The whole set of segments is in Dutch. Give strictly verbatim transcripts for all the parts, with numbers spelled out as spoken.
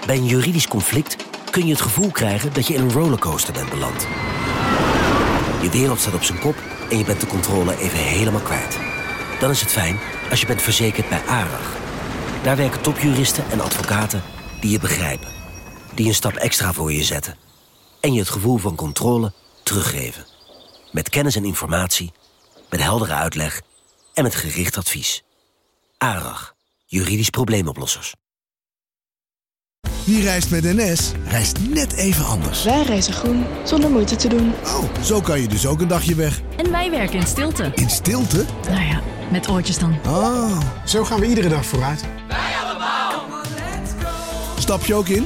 Bij een juridisch conflict kun je het gevoel krijgen dat je in een rollercoaster bent beland. Je wereld staat op zijn kop en je bent de controle even helemaal kwijt. Dan is het fijn als je bent verzekerd bij ARAG. Daar werken topjuristen en advocaten die je begrijpen. Die een stap extra voor je zetten. En je het gevoel van controle teruggeven. Met kennis en informatie, met heldere uitleg en met gericht advies. ARAG, juridisch probleemoplossers. Wie reist met N S, reist net even anders. Wij reizen groen, zonder moeite te doen. Oh, zo kan je dus ook een dagje weg. En wij werken in stilte. In stilte? Nou ja, met oortjes dan. Oh. Zo gaan we iedere dag vooruit. Wij allemaal. Stap je ook in?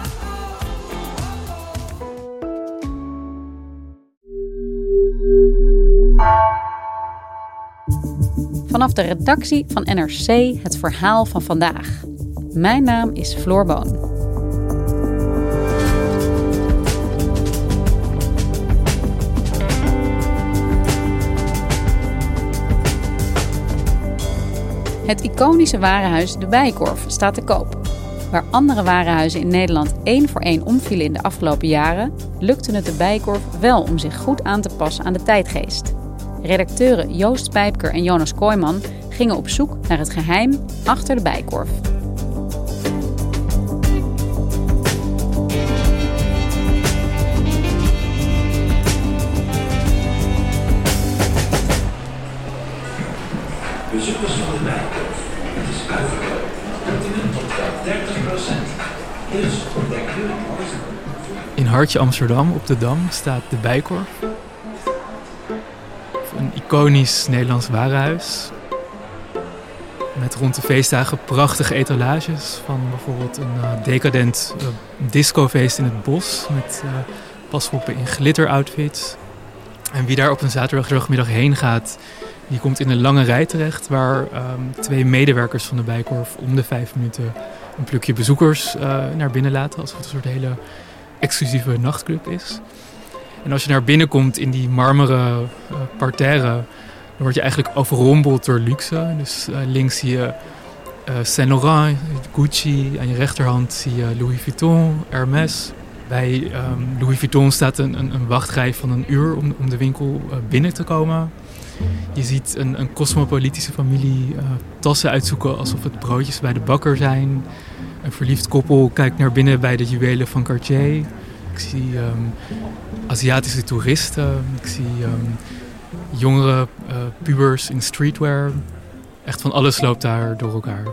Vanaf de redactie van N R C het verhaal van vandaag. Mijn naam is Floor Boon. Het iconische warenhuis De Bijenkorf staat te koop. Waar andere warenhuizen in Nederland één voor één omvielen in de afgelopen jaren, lukte het De Bijenkorf wel om zich goed aan te passen aan de tijdgeest. Redacteuren Joost Pijpker en Jonas Kooijman gingen op zoek naar het geheim achter De Bijenkorf. Bezoekers van De Bijenkorf. Het is uitverkocht. Continent tot wel dertig procent. Dus ontdek je alles. In Hartje Amsterdam op de Dam staat De Bijenkorf. Een iconisch Nederlands warenhuis. Met rond de feestdagen prachtige etalages. Van bijvoorbeeld een uh, decadent uh, discofeest in het bos. Met uh, paspoppen in glitteroutfits. En wie daar op een zaterdagmiddag heen gaat, die komt in een lange rij terecht. Waar um, twee medewerkers van De Bijenkorf om de vijf minuten een plukje bezoekers uh, naar binnen laten. Alsof het een soort hele exclusieve nachtclub is. En als je naar binnen komt in die marmeren uh, parterre, dan word je eigenlijk overrompeld door luxe. Dus uh, links zie je uh, Saint Laurent, Gucci. Aan je rechterhand zie je Louis Vuitton, Hermès. Bij um, Louis Vuitton staat een, een, een wachtrij van een uur om, om de winkel uh, binnen te komen. Je ziet een, een cosmopolitische familie uh, tassen uitzoeken alsof het broodjes bij de bakker zijn. Een verliefd koppel kijkt naar binnen bij de juwelen van Cartier. Ik zie um, Aziatische toeristen. Ik zie um, jongere uh, pubers in streetwear. Echt van alles loopt daar door elkaar.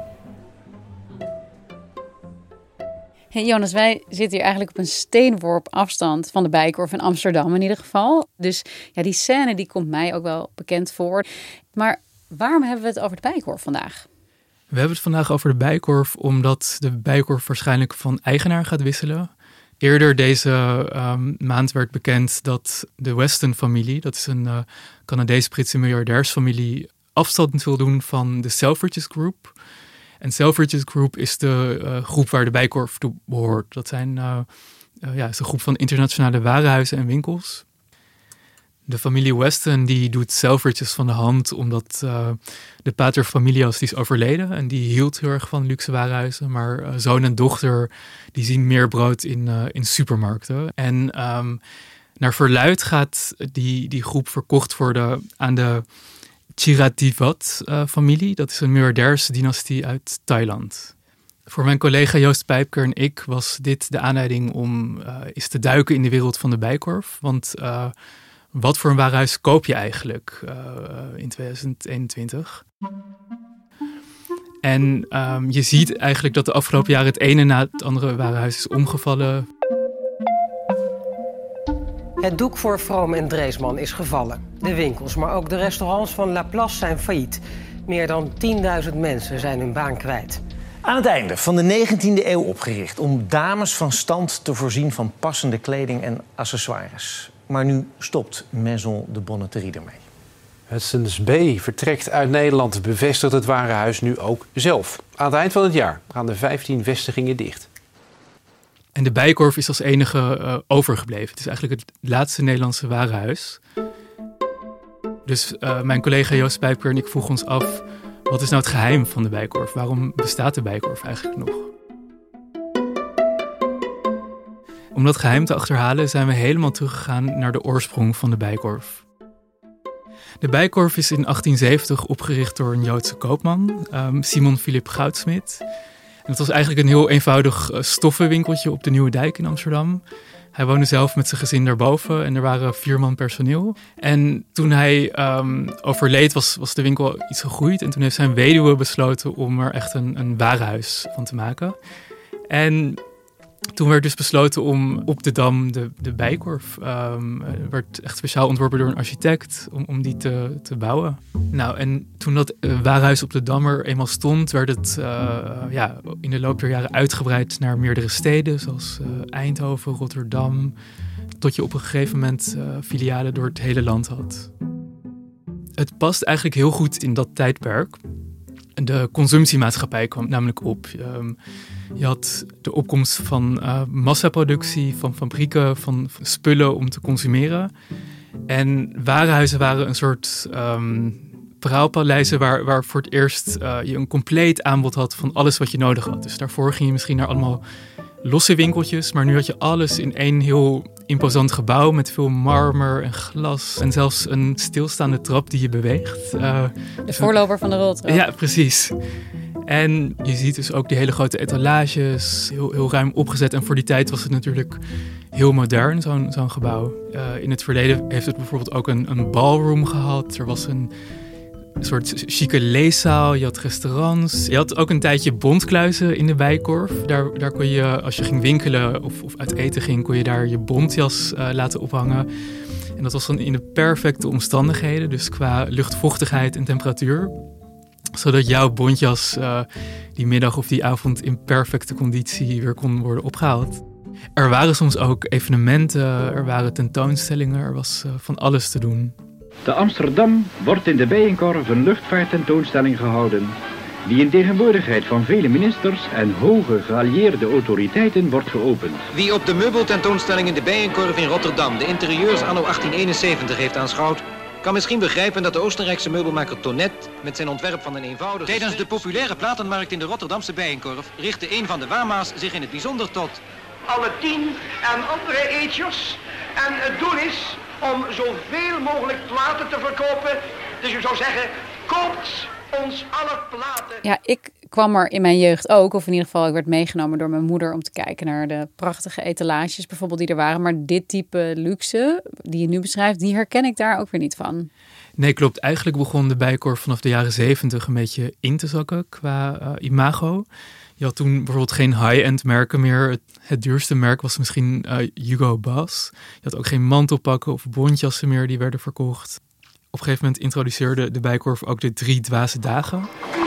Hey Jonas, wij zitten hier eigenlijk op een steenworp afstand van De Bijenkorf in Amsterdam in ieder geval. Dus ja, die scène die komt mij ook wel bekend voor. Maar waarom hebben we het over De Bijenkorf vandaag? We hebben het vandaag over De Bijenkorf omdat De Bijenkorf waarschijnlijk van eigenaar gaat wisselen. Eerder deze um, maand werd bekend dat de Weston-familie, dat is een uh, Canadees-Britse miljardairsfamilie, afstand wil doen van de Selfridges Group. En Selfridges Group is de uh, groep waar De Bijenkorf toe behoort. Dat zijn, uh, uh, ja, is een groep van internationale warenhuizen en winkels. De familie Weston die doet Selfridges van de hand omdat uh, de pater familias die is overleden. En die hield heel erg van luxe warenhuizen. Maar uh, zoon en dochter die zien meer brood in, uh, in supermarkten. En um, naar verluid gaat die, die groep verkocht worden aan de Chirativat-familie. Uh, dat is een miljardairsdynastie uit Thailand. Voor mijn collega Joost Pijpker en ik was dit de aanleiding om uh, eens te duiken in de wereld van De Bijenkorf. Want uh, wat voor een warenhuis koop je eigenlijk uh, in tweeduizend eenentwintig? En um, je ziet eigenlijk dat de afgelopen jaren het ene na het andere warenhuis is omgevallen. Het doek voor Vroom en Dreesman is gevallen. De winkels, maar ook de restaurants van Laplace zijn failliet. Meer dan tienduizend mensen zijn hun baan kwijt. Aan het einde van de negentiende eeuw opgericht om dames van stand te voorzien van passende kleding en accessoires. Maar nu stopt Maison de Bonneterie ermee. Hudson's Bay vertrekt uit Nederland, bevestigt het warenhuis nu ook zelf. Aan het eind van het jaar gaan de vijftien vestigingen dicht. En De Bijenkorf is als enige uh, overgebleven. Het is eigenlijk het laatste Nederlandse warenhuis. Dus uh, mijn collega Joost Pijpker en ik vroegen ons af, wat is nou het geheim van De Bijenkorf? Waarom bestaat De Bijenkorf eigenlijk nog? Om dat geheim te achterhalen zijn we helemaal teruggegaan naar de oorsprong van de Bijenkorf. De Bijenkorf is in achttien zeventig opgericht door een Joodse koopman, um, Simon Philip Goudsmit. En het was eigenlijk een heel eenvoudig uh, stoffenwinkeltje op de Nieuwe Dijk in Amsterdam. Hij woonde zelf met zijn gezin daarboven en er waren vier man personeel. En toen hij um, overleed was, was de winkel iets gegroeid. En toen heeft zijn weduwe besloten om er echt een, een warenhuis van te maken. En toen werd dus besloten om op de Dam de, de Bijenkorf, um, werd echt speciaal ontworpen door een architect, om, om die te, te bouwen. Nou, en toen dat uh, warenhuis op de Dam er eenmaal stond, werd het uh, ja, in de loop der jaren uitgebreid naar meerdere steden, zoals uh, Eindhoven, Rotterdam, tot je op een gegeven moment uh, filialen door het hele land had. Het past eigenlijk heel goed in dat tijdperk. De consumptiemaatschappij kwam namelijk op. Um, je had de opkomst van uh, massaproductie, van fabrieken, van, van spullen om te consumeren. En warenhuizen waren een soort um, praalpaleizen waar, waar voor het eerst uh, je een compleet aanbod had van alles wat je nodig had. Dus daarvoor ging je misschien naar allemaal losse winkeltjes, maar nu had je alles in één heel imposant gebouw met veel marmer en glas en zelfs een stilstaande trap die je beweegt. Uh, de voorloper van de roltrap. Ja, precies. En je ziet dus ook die hele grote etalages, heel, heel ruim opgezet. En voor die tijd was het natuurlijk heel modern, zo'n, zo'n gebouw. Uh, in het verleden heeft het bijvoorbeeld ook een, een ballroom gehad. Er was een soort chique leeszaal, je had restaurants. Je had ook een tijdje bondkluizen in de Bijenkorf. Daar, daar kon je, als je ging winkelen of, of uit eten ging, kon je daar je bontjas uh, laten ophangen. En dat was dan in de perfecte omstandigheden, dus qua luchtvochtigheid en temperatuur. Zodat jouw bontjas uh, die middag of die avond in perfecte conditie weer kon worden opgehaald. Er waren soms ook evenementen, er waren tentoonstellingen, er was uh, van alles te doen. Te Amsterdam wordt in de Bijenkorf een luchtvaarttentoonstelling gehouden, die in tegenwoordigheid van vele ministers en hoge geallieerde autoriteiten wordt geopend. Wie op de meubeltentoonstelling in de Bijenkorf in Rotterdam de interieurs anno achttien eenenzeventig heeft aanschouwd, kan misschien begrijpen dat de Oostenrijkse meubelmaker Tonet met zijn ontwerp van een eenvoudige... Tijdens de populaire platenmarkt in de Rotterdamse Bijenkorf richtte een van de Wama's zich in het bijzonder tot alle tien en andere eetjes. En het doel is om zoveel mogelijk platen te verkopen. Dus je zou zeggen, koopt ons alle platen. Ja, ik kwam er in mijn jeugd ook, of in ieder geval ik werd meegenomen door mijn moeder om te kijken naar de prachtige etalages bijvoorbeeld die er waren. Maar dit type luxe die je nu beschrijft, die herken ik daar ook weer niet van. Nee, klopt. Eigenlijk begon de Bijenkorf vanaf de jaren zeventig een beetje in te zakken qua uh, imago. Je had toen bijvoorbeeld geen high-end merken meer. Het, het duurste merk was misschien uh, Hugo Boss. Je had ook geen mantelpakken of bontjassen meer die werden verkocht. Op een gegeven moment introduceerde de Bijenkorf ook de drie dwaze dagen.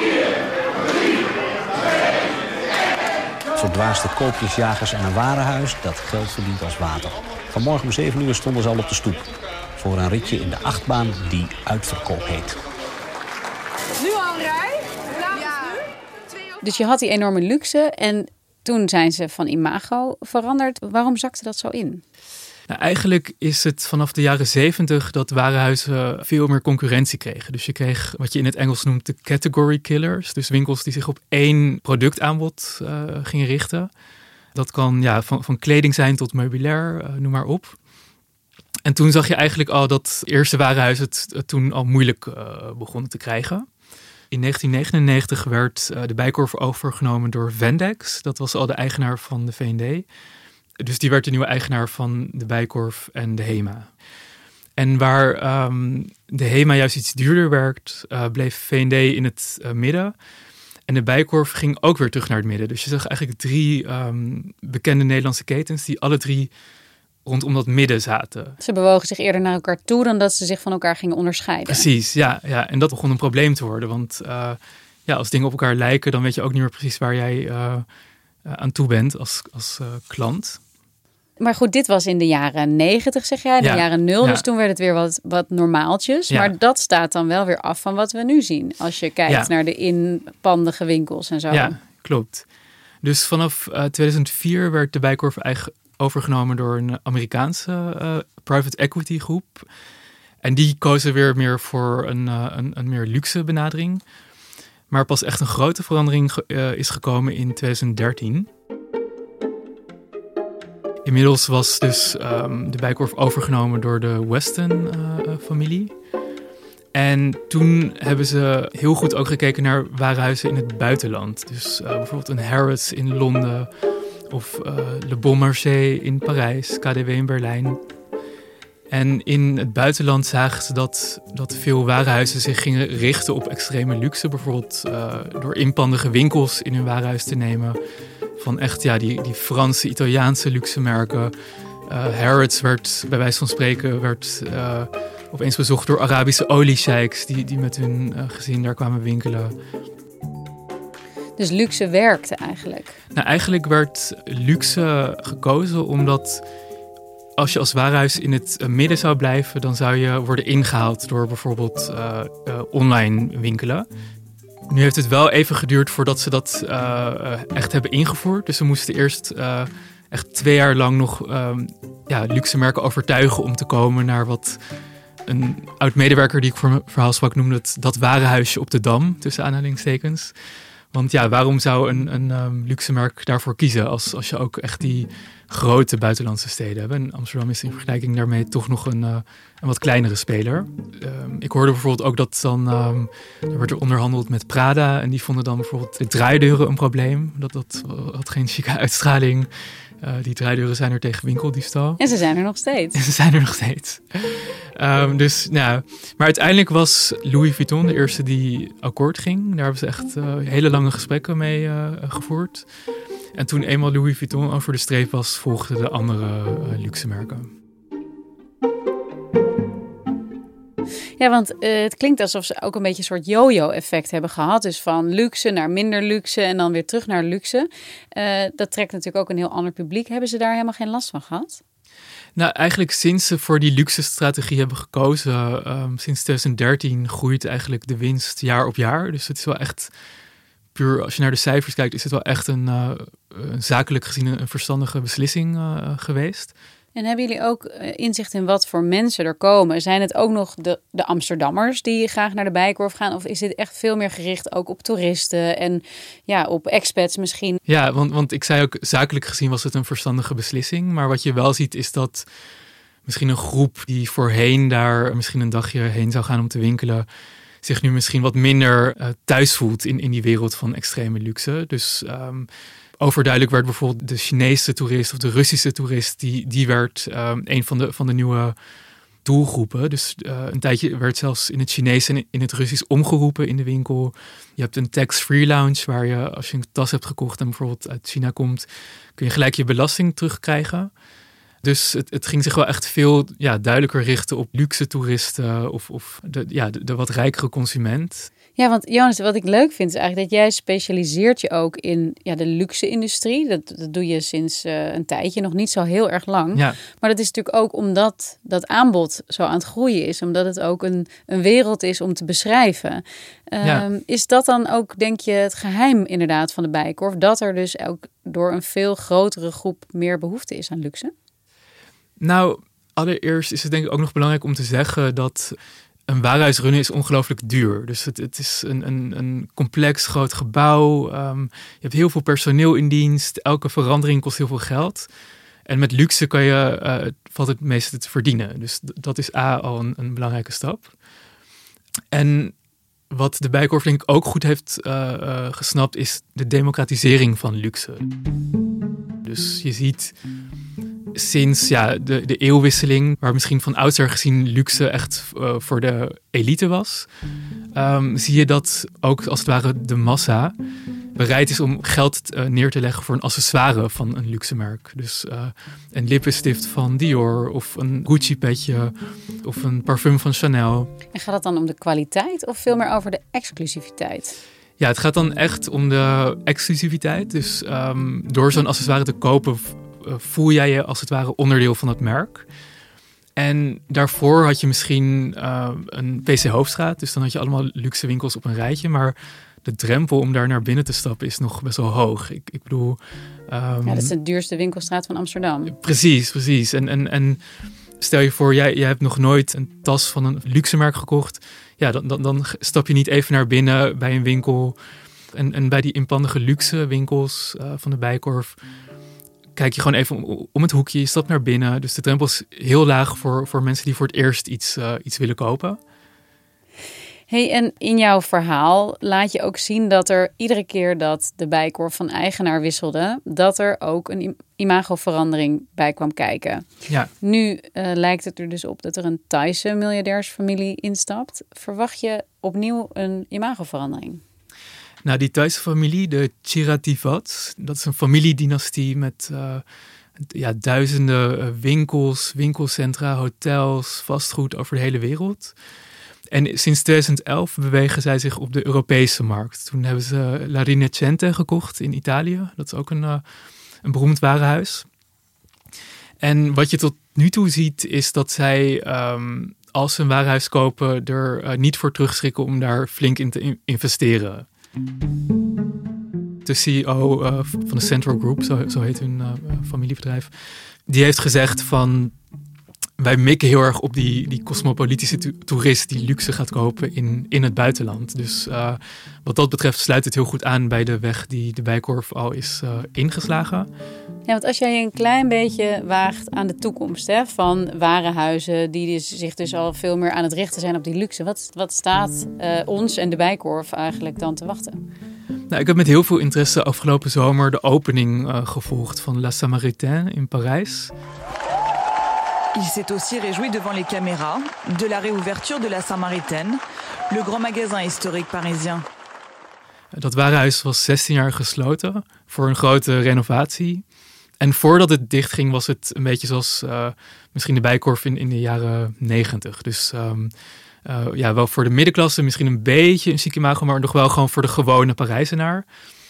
Verdwaasde koopjesjagers en een warenhuis dat geld verdient als water. Vanmorgen om zeven uur stonden ze al op de stoep. Voor een ritje in de achtbaan die uitverkoop heet. Nu al een rij? Ja. Dus je had die enorme luxe en toen zijn ze van imago veranderd. Waarom zakte dat zo in? Nou, eigenlijk is het vanaf de jaren zeventig dat warenhuizen veel meer concurrentie kregen. Dus je kreeg wat je in het Engels noemt de category killers. Dus winkels die zich op één productaanbod uh, gingen richten. Dat kan ja, van, van kleding zijn tot meubilair, uh, noem maar op. En toen zag je eigenlijk al dat eerste warenhuizen het, het toen al moeilijk uh, begonnen te krijgen. In negentien negenennegentig werd uh, de Bijenkorf overgenomen door Vendex. Dat was al de eigenaar van de V en D. Dus die werd de nieuwe eigenaar van de Bijenkorf en de HEMA. En waar um, de HEMA juist iets duurder werkt, uh, bleef V en D in het uh, midden. En de Bijenkorf ging ook weer terug naar het midden. Dus je zag eigenlijk drie um, bekende Nederlandse ketens die alle drie rondom dat midden zaten. Ze bewogen zich eerder naar elkaar toe dan dat ze zich van elkaar gingen onderscheiden. Precies, ja. ja. En dat begon een probleem te worden. Want uh, ja, als dingen op elkaar lijken, dan weet je ook niet meer precies waar jij uh, uh, aan toe bent als, als uh, klant. Maar goed, dit was in de jaren negentig, zeg jij, de ja, jaren nul. Ja. Dus toen werd het weer wat, wat normaaltjes. Ja. Maar dat staat dan wel weer af van wat we nu zien. Als je kijkt ja. naar de inpandige winkels en zo. Ja, klopt. Dus vanaf uh, tweeduizend vier werd de Bijenkorf eigen overgenomen door een Amerikaanse uh, private equity groep. En die kozen weer meer voor een, uh, een, een meer luxe benadering. Maar pas echt een grote verandering uh, is gekomen in tweeduizend dertien. In Inmiddels was dus um, de Bijenkorf overgenomen door de Weston-familie. Uh, en toen hebben ze heel goed ook gekeken naar warenhuizen in het buitenland. Dus uh, bijvoorbeeld een Harrods in Londen of uh, Le Bon Marché in Parijs, K D W in Berlijn. En in het buitenland zagen ze dat, dat veel warenhuizen zich gingen richten op extreme luxe. Bijvoorbeeld uh, door inpandige winkels in hun warenhuis te nemen. Van echt ja, die, die Franse, Italiaanse luxe merken. Uh, Harrods werd, bij wijze van spreken, werd uh, opeens bezocht door Arabische oliesheiks die, die met hun uh, gezin daar kwamen winkelen. Dus luxe werkte eigenlijk? Nou, eigenlijk werd luxe gekozen omdat als je als warenhuis in het midden zou blijven, dan zou je worden ingehaald door bijvoorbeeld uh, uh, online winkelen. Nu heeft het wel even geduurd voordat ze dat uh, echt hebben ingevoerd. Dus ze moesten eerst uh, echt twee jaar lang nog uh, ja, luxe merken overtuigen om te komen naar wat een oud-medewerker die ik voor mijn verhaal sprak noemde het dat warenhuisje op de Dam, tussen aanhalingstekens. Want ja, waarom zou een, een um, luxe merk daarvoor kiezen als, als je ook echt die grote buitenlandse steden hebt? En Amsterdam is in vergelijking daarmee toch nog een, uh, een wat kleinere speler. Um, ik hoorde bijvoorbeeld ook dat dan, um, er werd er onderhandeld met Prada en die vonden dan bijvoorbeeld de draaideuren een probleem. Dat, dat had geen chique uitstraling. Uh, die draaideuren zijn er tegen winkeldiefstal. En ze zijn er nog steeds. En ze zijn er nog steeds. Um, dus, nou, maar uiteindelijk was Louis Vuitton de eerste die akkoord ging. Daar hebben ze echt uh, hele lange gesprekken mee uh, gevoerd. En toen eenmaal Louis Vuitton over de streep was, volgden de andere uh, luxe merken. Ja, want uh, het klinkt alsof ze ook een beetje een soort yo-yo-effect hebben gehad. Dus van luxe naar minder luxe en dan weer terug naar luxe. Uh, dat trekt natuurlijk ook een heel ander publiek. Hebben ze daar helemaal geen last van gehad? Nou, eigenlijk sinds ze voor die luxe-strategie hebben gekozen, um, sinds twintig dertien groeit eigenlijk de winst jaar op jaar. Dus het is wel echt puur, als je naar de cijfers kijkt, is het wel echt een, uh, een zakelijk gezien een verstandige beslissing uh, geweest. En hebben jullie ook inzicht in wat voor mensen er komen? Zijn het ook nog de, de Amsterdammers die graag naar de Bijenkorf gaan? Of is dit echt veel meer gericht ook op toeristen en ja, op expats misschien? Ja, want, want ik zei ook, zakelijk gezien was het een verstandige beslissing. Maar wat je wel ziet is dat misschien een groep die voorheen daar misschien een dagje heen zou gaan om te winkelen, zich nu misschien wat minder uh, thuis voelt in, in die wereld van extreme luxe. Dus Um, overduidelijk werd bijvoorbeeld de Chinese toerist of de Russische toerist, die, die werd um, een van de, van de nieuwe doelgroepen. Dus uh, een tijdje werd zelfs in het Chinees en in het Russisch omgeroepen in de winkel. Je hebt een tax-free lounge waar je, als je een tas hebt gekocht en bijvoorbeeld uit China komt, kun je gelijk je belasting terugkrijgen. Dus het, het ging zich wel echt veel ja, duidelijker richten op luxe toeristen of, of de, ja, de, de wat rijkere consument. Ja, want Jonas, wat ik leuk vind is eigenlijk dat jij specialiseert je ook in ja, de luxe-industrie. Dat, dat doe je sinds uh, een tijdje, nog niet zo heel erg lang. Ja. Maar dat is natuurlijk ook omdat dat aanbod zo aan het groeien is. Omdat het ook een, een wereld is om te beschrijven. Uh, ja. Is dat dan ook, denk je, het geheim inderdaad van de Bijenkorf? Dat er dus ook door een veel grotere groep meer behoefte is aan luxe? Nou, allereerst is het denk ik ook nog belangrijk om te zeggen dat een warenhuis runnen is ongelooflijk duur. Dus het, het is een, een, een complex groot gebouw. Um, je hebt heel veel personeel in dienst. Elke verandering kost heel veel geld. En met luxe kan je, uh, valt het meeste te verdienen. Dus d- dat is A, al een, een belangrijke stap. En wat de Bijenkorf denk ik ook goed heeft uh, uh, gesnapt, is de democratisering van luxe. Dus je ziet sinds ja, de, de eeuwwisseling, waar misschien van oudsher gezien luxe echt uh, voor de elite was, um, zie je dat ook als het ware de massa bereid is om geld uh, neer te leggen voor een accessoire van een luxe merk. Dus uh, een lippenstift van Dior of een Gucci petje of een parfum van Chanel. En gaat het dan om de kwaliteit of veel meer over de exclusiviteit? Ja, het gaat dan echt om de exclusiviteit. Dus um, door zo'n accessoire te kopen voel jij je als het ware onderdeel van het merk. En daarvoor had je misschien uh, een P C Hoofdstraat. Dus dan had je allemaal luxe winkels op een rijtje. Maar de drempel om daar naar binnen te stappen is nog best wel hoog. Ik, ik bedoel Um, ja, dat is de duurste winkelstraat van Amsterdam. Precies, precies. En, en, en stel je voor, jij, jij hebt nog nooit een tas van een luxe merk gekocht. Ja, dan, dan, dan stap je niet even naar binnen bij een winkel. En, en bij die inpandige luxe winkels uh, van de Bijenkorf kijk je gewoon even om, om het hoekje, je stapt naar binnen. Dus de drempel is heel laag voor, voor mensen die voor het eerst iets, uh, iets willen kopen. Hey, en in jouw verhaal laat je ook zien dat er iedere keer dat de Bijenkorf van eigenaar wisselde, dat er ook een imagoverandering bij kwam kijken. Ja. Nu uh, lijkt het er dus op dat er een Thaise miljardairsfamilie instapt. Verwacht je opnieuw een imagoverandering? Nou, die Thaise familie, de Chirativats, dat is een familiedynastie met uh, ja, duizenden winkels, winkelcentra, hotels, vastgoed over de hele wereld. En sinds twintig elf bewegen zij zich op de Europese markt. Toen hebben ze La Rinascente gekocht in Italië. Dat is ook een, uh, een beroemd warenhuis. En wat je tot nu toe ziet is dat zij, um, als ze een warenhuis kopen, er uh, niet voor terugschrikken om daar flink in te in- investeren. De C E O uh, van de Central Group, zo, zo heet hun uh, familiebedrijf, die heeft gezegd van, wij mikken heel erg op die, die cosmopolitische to- toerist die luxe gaat kopen in, in het buitenland. Dus uh, wat dat betreft sluit het heel goed aan bij de weg die de Bijenkorf al is uh, ingeslagen. Ja, want als jij je een klein beetje waagt aan de toekomst, hè, van warenhuizen die dus, zich dus al veel meer aan het richten zijn op die luxe. Wat, wat staat uh, ons en de Bijenkorf eigenlijk dan te wachten? Nou, ik heb met heel veel interesse afgelopen zomer de opening uh, gevolgd van La Samaritaine in Parijs. Il s'est aussi réjoui devant les caméras de la réouverture de la Samaritaine, le grand magasin historique parisien. Dat warenhuis was zestien jaar gesloten voor een grote renovatie. En voordat het dichtging was het een beetje zoals uh, misschien de Bijenkorf in, in de jaren negentig. Dus um, uh, ja, wel voor de middenklasse, misschien een beetje een chic imago, maar nog wel gewoon voor de gewone Parijzenaar.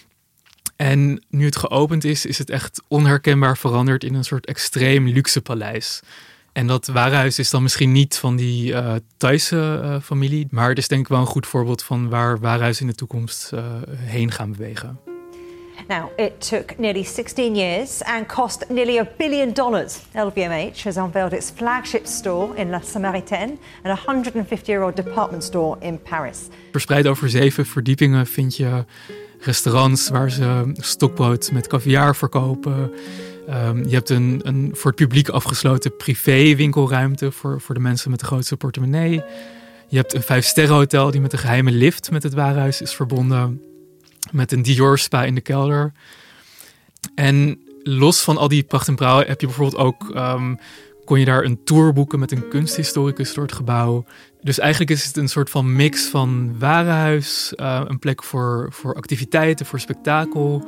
En nu het geopend is, is het echt onherkenbaar veranderd in een soort extreem luxe paleis. En dat warenhuis is dan misschien niet van die uh, Thaise uh, familie, maar het is denk ik wel een goed voorbeeld van waar warenhuizen in de toekomst uh, heen gaan bewegen. Now, it took nearly sixteen years and cost nearly a billion dollars. L V M H has unveiled its flagship store in La Samaritaine, an one hundred fifty-year-old department store in Paris. Verspreid over zeven verdiepingen vind je restaurants waar ze stokbrood met caviar verkopen. Um, je hebt een, een voor het publiek afgesloten privé winkelruimte voor, voor de mensen met de grootste portemonnee. Je hebt een vijfsterrenhotel die met een geheime lift met het warenhuis is verbonden. Met een Dior spa in de kelder. En los van al die pracht en praal heb je bijvoorbeeld ook, um, kon je daar een tour boeken met een kunsthistoricus door het gebouw. Dus eigenlijk is het een soort van mix van warenhuis, uh, een plek voor, voor activiteiten, voor spektakel.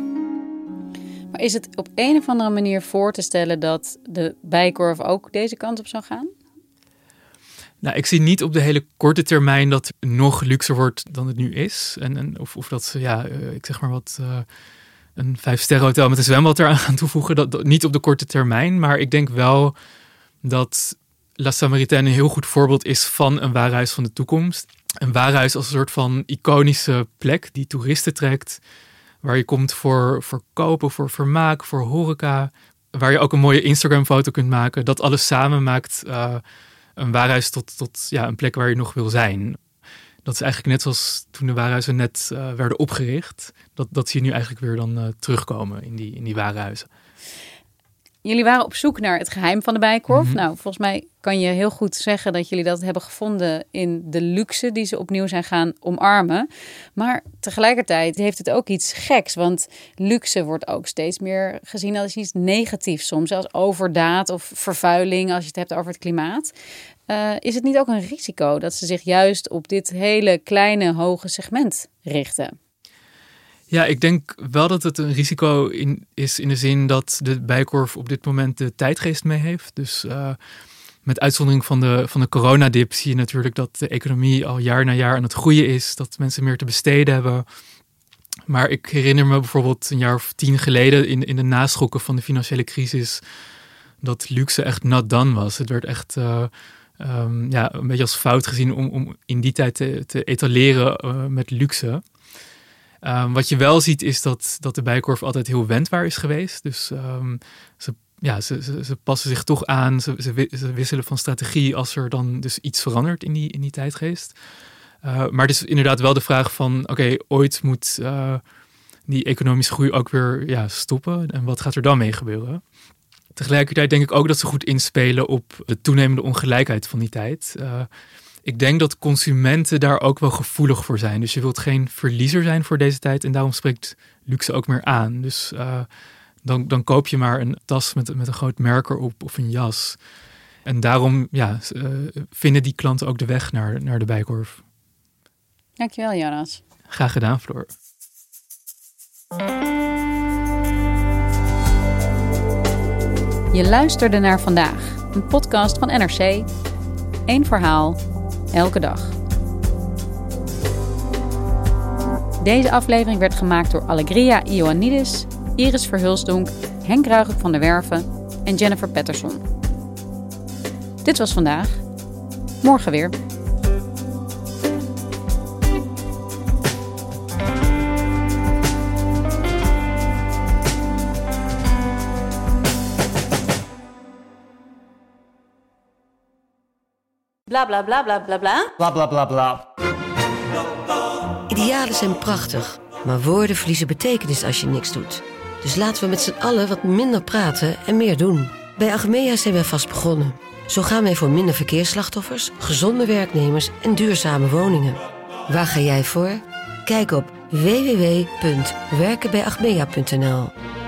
Maar is het op een of andere manier voor te stellen dat de Bijenkorf ook deze kant op zou gaan? Nou, ik zie niet op de hele korte termijn dat het nog luxer wordt dan het nu is. En, en, of, of dat ze, ja, uh, ik zeg maar wat, uh, een vijfsterrenhotel met een zwembad eraan gaan toevoegen. Dat, dat, niet op de korte termijn, maar ik denk wel dat La Samaritaine een heel goed voorbeeld is van een warenhuis van de toekomst. Een warenhuis als een soort van iconische plek die toeristen trekt. Waar je komt voor, voor kopen, voor vermaak, voor horeca. Waar je ook een mooie Instagram-foto kunt maken. Dat alles samen maakt uh, een warenhuis tot, tot ja, een plek waar je nog wil zijn. Dat is eigenlijk net zoals toen de warenhuizen net uh, werden opgericht. Dat, dat zie je nu eigenlijk weer dan uh, terugkomen in die, in die warenhuizen. Jullie waren op zoek naar het geheim van de Bijenkorf. Mm-hmm. Nou, volgens mij kan je heel goed zeggen dat jullie dat hebben gevonden in de luxe die ze opnieuw zijn gaan omarmen. Maar tegelijkertijd heeft het ook iets geks, want luxe wordt ook steeds meer gezien als iets negatiefs soms, als overdaad of vervuiling als je het hebt over het klimaat. Uh, is het niet ook een risico dat ze zich juist op dit hele kleine, hoge segment richten? Ja, ik denk wel dat het een risico in, is in de zin dat de Bijenkorf op dit moment de tijdgeest mee heeft. Dus uh, met uitzondering van de, van de coronadip zie je natuurlijk dat de economie al jaar na jaar aan het groeien is. Dat mensen meer te besteden hebben. Maar ik herinner me bijvoorbeeld een jaar of tien geleden in, in de naschokken van de financiële crisis dat luxe echt not done was. Het werd echt uh, um, ja, een beetje als fout gezien om, om in die tijd te, te etaleren uh, met luxe. Um, wat je wel ziet is dat, dat de Bijenkorf altijd heel wendbaar is geweest. Dus um, ze, ja, ze, ze, ze passen zich toch aan. Ze, ze, ze wisselen van strategie als er dan dus iets verandert in die, in die tijdgeest. Uh, maar het is inderdaad wel de vraag van, oké, okay, ooit moet uh, die economische groei ook weer ja, stoppen. En wat gaat er dan mee gebeuren? Tegelijkertijd denk ik ook dat ze goed inspelen op de toenemende ongelijkheid van die tijd. Uh, ik denk dat consumenten daar ook wel gevoelig voor zijn. Dus je wilt geen verliezer zijn voor deze tijd. En daarom spreekt luxe ook meer aan. Dus uh, dan, dan koop je maar een tas met, met een groot merk erop of een jas. En daarom ja, uh, vinden die klanten ook de weg naar, naar de Bijenkorf. Dankjewel, Jonas. Graag gedaan, Floor. Je luisterde naar Vandaag, een podcast van N R C. Eén verhaal, elke dag. Deze aflevering werd gemaakt door Allegria Ioannidis, Iris Verhulsdonk, Henk Ruigelijk van der Werven en Jennifer Patterson. Dit was Vandaag. Morgen weer. Bla bla bla bla bla bla. Bla bla bla bla. Idealen zijn prachtig, maar woorden verliezen betekenis als je niks doet. Dus laten we met z'n allen wat minder praten en meer doen. Bij Achmea zijn we vast begonnen. Zo gaan wij voor minder verkeersslachtoffers, gezonde werknemers en duurzame woningen. Waar ga jij voor? Kijk op w w w punt werken bij achmea punt n l.